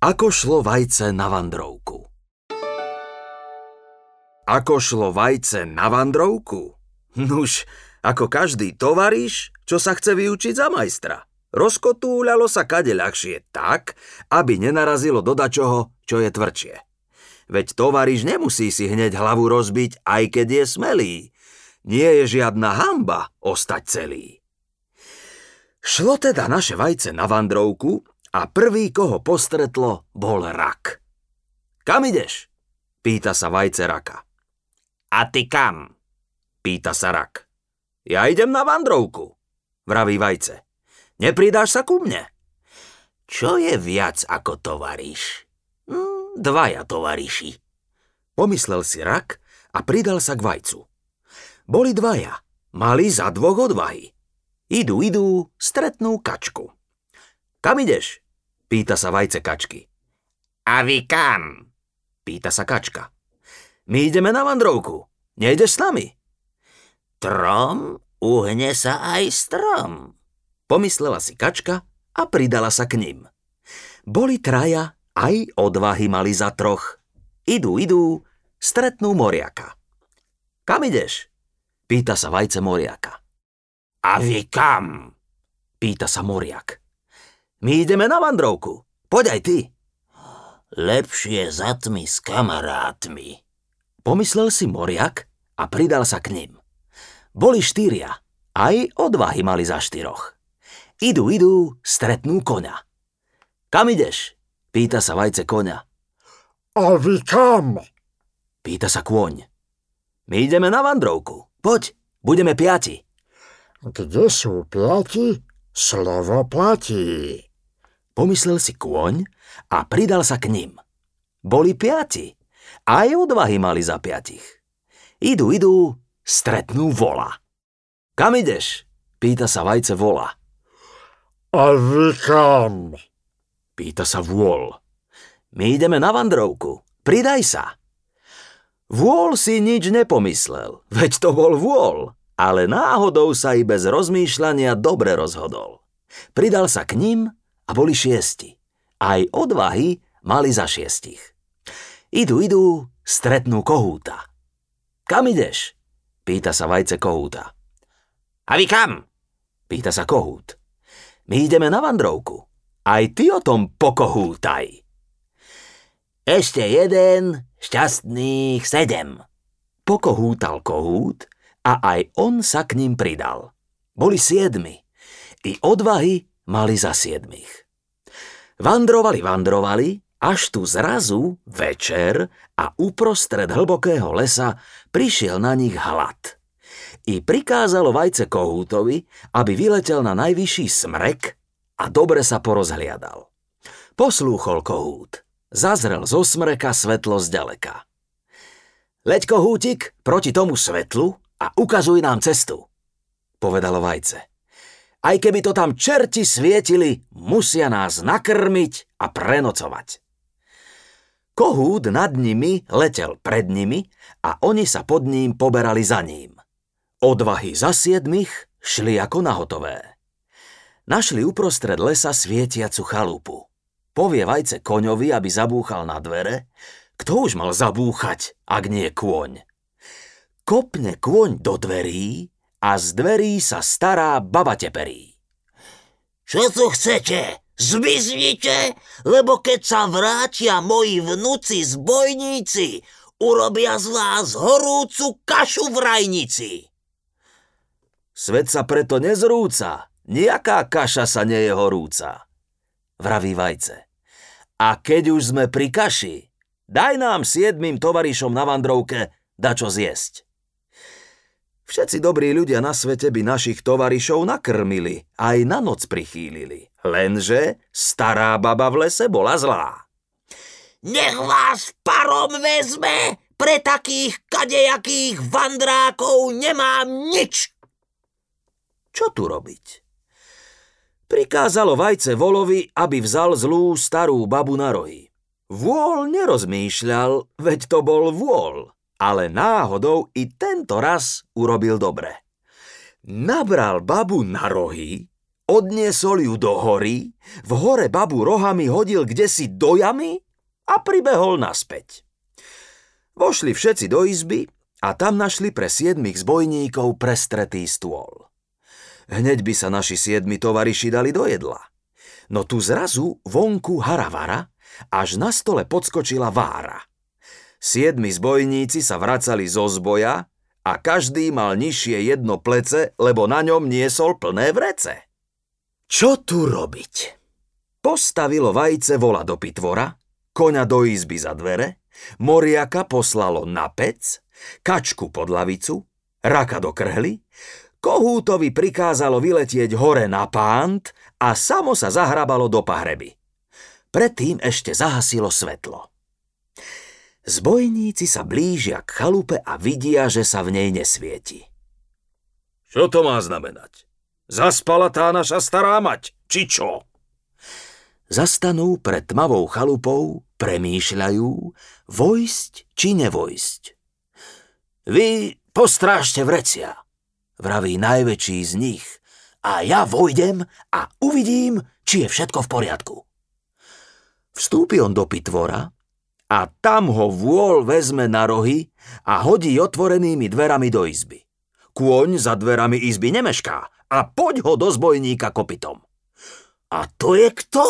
Ako šlo vajce na vandrovku? Ako šlo vajce na vandrovku? Nuž, ako každý tovariš, čo sa chce vyučiť za majstra. Rozkotúľalo sa kade ľahšie tak, aby nenarazilo do dačoho, čo je tvrdšie. Veď tovariš nemusí si hneď hlavu rozbiť, aj keď je smelý. Nie je žiadna hanba ostať celý. Šlo teda naše vajce na vandrovku a prvý, koho postretlo, bol rak. Kam ideš? Pýta sa vajce raka. A ty kam? Pýta sa rak. Ja idem na vandrovku, vraví vajce. Nepridáš sa ku mne? Čo je viac ako tovariš? Dvaja tovariši. Pomyslel si rak a pridal sa k vajcu. Boli dvaja, mali za dvoch odvahy. Idú, stretnú kačku. Kam ideš? Pýta sa vajce kačky. A vy kam? Pýta sa kačka. My ideme na vandrovku. Nejdeš s nami? Trom uhne sa aj strom. Pomyslela si kačka a pridala sa k nim. Boli traja, aj odvahy mali za troch. Idú, stretnú moriaka. Kam ideš? Pýta sa vajce moriaka. A vy kam? Pýta sa moriak. My ideme na vandrovku. Poď aj ty. Lepšie za tmy s kamarátmi. Pomyslel si moriak a pridal sa k nim. Boli štyria, aj odvahy mali za štyroch. Idú, stretnú koňa. Kam ideš? Pýta sa vajce koňa. A vy kam? Pýta sa kôň. My ideme na vandrovku. Poď, budeme piati. Kde sú piati? Slovo platí. Pomyslel si kôň a pridal sa k nim. Boli piati, aj odvahy mali za piatich. Idú, stretnú vola. Kam ideš? Pýta sa vajce vola. A vy kam? Pýta sa vôl. My ideme na vandrovku. Pridaj sa. Vôl si nič nepomyslel, veď to bol vôl, ale náhodou sa i bez rozmýšľania dobre rozhodol. Pridal sa k ním a boli šiesti. Aj odvahy mali za šiestich. Idú, stretnú kohúta. Kam ideš? Pýta sa vajce kohúta. A vy kam? Pýta sa kohút. My ideme na vandrovku. Aj ty o tom pokohútaj. Ešte jeden, šťastných 7. Pokohútal kohút a aj on sa k ním pridal. Boli 7. I odvahy mali za 7. Vandrovali, až tu zrazu večer a uprostred hlbokého lesa prišiel na nich hlad. I prikázalo vajce kohútovi, aby vyletel na najvyšší smrek a dobre sa porozhliadal. Poslúchol kohút. Zazrel zo smreka svetlo zďaleka. Leď, kohútik, proti tomu svetlu a ukazuj nám cestu, povedalo vajce. Aj keby to tam čerti svietili, musia nás nakrmiť a prenocovať. Kohút nad nimi letel pred nimi a oni sa pod ním poberali za ním. Odvahy za 7 šli ako nahotové. Našli uprostred lesa svietiacu chalupu. Povie vajce koňovi, aby zabúchal na dvere. Kto už mal zabúchať, ak nie kôň? Kopne kôň do dverí a z dverí sa stará baba teperí. Čo tu chcete? Zmiznite, lebo keď sa vrátia moji vnuci zbojníci, urobia z vás horúcu kašu v rajnici. Svet sa preto nezrúca, nejaká kaša sa nie je horúca, vraví vajce. A keď už sme pri kaši, daj nám 7 tovarišom na vandrovke dačo zjesť. Všetci dobrí ľudia na svete by našich tovarišov nakrmili, aj na noc prichýlili. Lenže stará baba v lese bola zlá. Nech vás parom vezme, pre takých kadejakých vandrákov nemám nič. Čo tu robiť? Prikázalo vajce volovi, aby vzal zlú starú babu na rohy. Vôl nerozmýšľal, veď to bol vôl, ale náhodou i tento raz urobil dobre. Nabral babu na rohy Odniesol ju do hory, v hore babu rohami hodil kdesi do jamy a pribehol naspäť. Vošli všetci do izby a tam našli pre 7 zbojníkov prestretý stôl. Hneď by sa naši 7 tovariši dali do jedla. No tu zrazu vonku haravara, až na stole podskočila Vára. 7 zbojníci sa vracali zo zboja a každý mal nižšie jedno plece, lebo na ňom niesol plné vrece. Čo tu robiť? Postavilo vajce vola do pitvora, koňa do izby za dvere, moriaka poslalo na pec, kačku pod lavicu, raka do krhly, kohútovi prikázalo vyletieť hore na pánt a samo sa zahrabalo do pahreby. Predtým ešte zahasilo svetlo. Zbojníci sa blížia k chalupe a vidia, že sa v nej nesvieti. Čo to má znamenať? Zaspala tá naša stará mať, či čo? Zastanú pred tmavou chalupou, premýšľajú, vojsť či nevojsť. Vy postrážte vrecia, vraví najväčší z nich, a ja vojdem a uvidím, či je všetko v poriadku. Vstúpi on do pitvora a tam ho vôľ vezme na rohy a hodí otvorenými dverami do izby. Kôň za dverami izby nemešká a poď ho do zbojníka kopytom. A to je kto?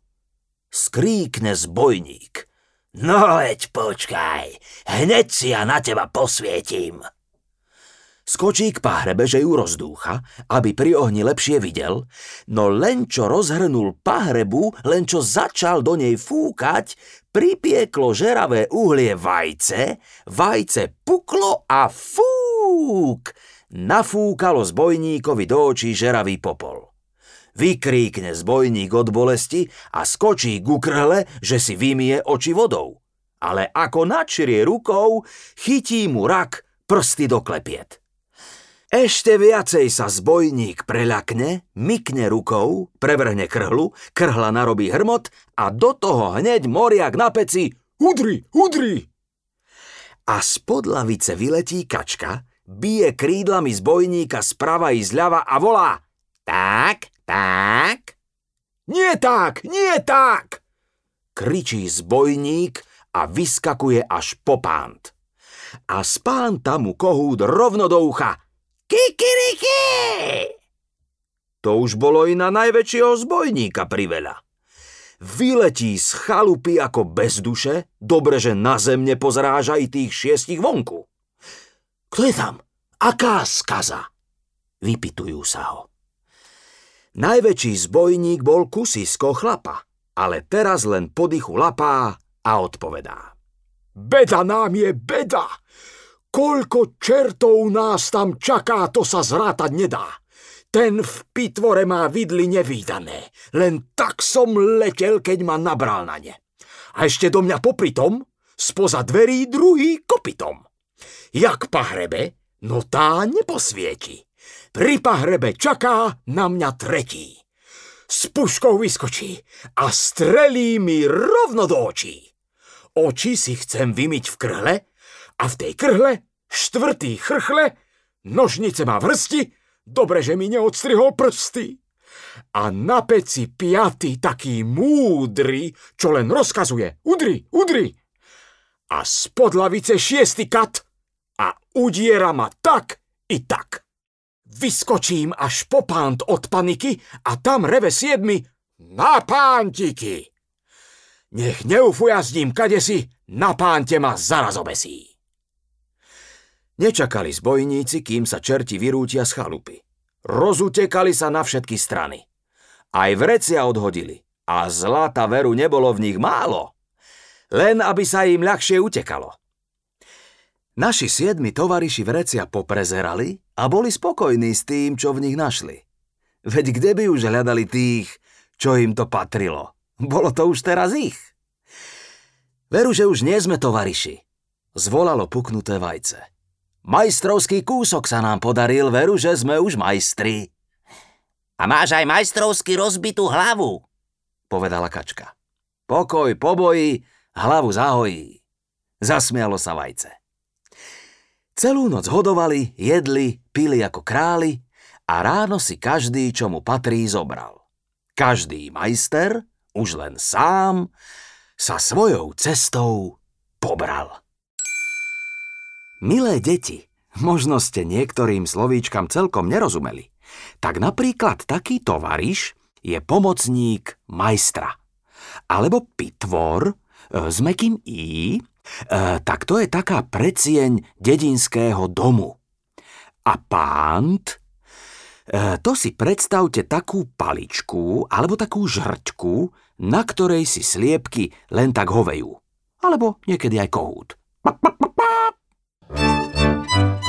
Skríkne zbojník. No veď počkaj, hneď si ja na teba posvietim. Skočí k pahrebe, že ju rozdúcha, aby pri ohni lepšie videl, no len čo rozhrnul pahrebu, len čo začal do nej fúkať, pripieklo žeravé uhlie vajce puklo a fúk! Nafúkalo zbojníkovi do očí žeravý popol. Vykríkne zbojník od bolesti a skočí ku krhle, že si vymije oči vodou. Ale ako načrie rukou, chytí mu rak prsty do klepiet. Ešte viacej sa zbojník preľakne, mykne rukou, prevrhne krhlu, krhla narobí hrmot a do toho hneď moriak na peci udri, udri! A spod lavice vyletí kačka, bije krídlami zbojníka sprava i zľava a volá: Tak, tak? Nie tak, nie tak! Kričí zbojník a vyskakuje až po pánt. A z pánta mu kohút rovno do ucha: Kikiriki! To už bolo i na najväčšieho zbojníka priveľa. Vyletí z chalupy ako bez duše, dobre, že na zem nepozráža i tých 6 vonku. Kto je tam? Aká skaza? Vypytujú sa ho. Najväčší zbojník bol kusisko chlapa, ale teraz len po dychu lapá a odpovedá. Beda nám je beda! Koľko čertov nás tam čaká, to sa zrátať nedá. Ten v pitvore má vidly nevídané. Len tak som letel, keď ma nabral na ne. A ešte do mňa popritom, spoza dverí druhý kopytom. Jak pahrebe, no tá neposvieti. Pri pahrebe čaká na mňa tretí. S puškou vyskočí a strelí mi rovno do očí. Oči si chcem vymyť v krhle, a v tej krhle 4. chrchle, nožnice má v hrsti, dobre, že mi neodstrihol prsty. A na peci 5. taký múdry, čo len rozkazuje: udri, udri. A spod lavice 6. kat a udiera ma tak i tak. Vyskočím až po pánt od paniky a tam reve 7: na pántiky. Nech neufujazdím kadesi, na pánte ma zaraz obesí. Nečakali zbojníci, kým sa čerti vyrútia z chalupy. Rozutekali sa na všetky strany. Aj vrecia odhodili a zlata veru nebolo v nich málo. Len aby sa im ľahšie utekalo. Naši 7 tovariši vrecia poprezerali a boli spokojní s tým, čo v nich našli. Veď kde by už hľadali tých, čo im to patrilo? Bolo to už teraz ich. Veru, že už nie sme tovariši, zvolalo puknuté vajce. Majstrovský kúsok sa nám podaril, veru, že sme už majstri. A máš aj majstrovsky rozbitú hlavu, povedala kačka. Pokoj po boji, hlavu zahojí. Zasmialo sa vajce. Celú noc hodovali, jedli, pili ako králi a ráno si každý, čo mu patrí, zobral. Každý majster, už len sám, sa svojou cestou pobral. Milé deti, možno ste niektorým slovíčkam celkom nerozumeli. Tak napríklad taký tovariš je pomocník majstra. Alebo pitvor s mäkkým i, tak to je taká predsieň dedinského domu. A pánt, to si predstavte takú paličku alebo takú žrťku, na ktorej si sliepky len tak hovejú. Alebo niekedy aj kohút.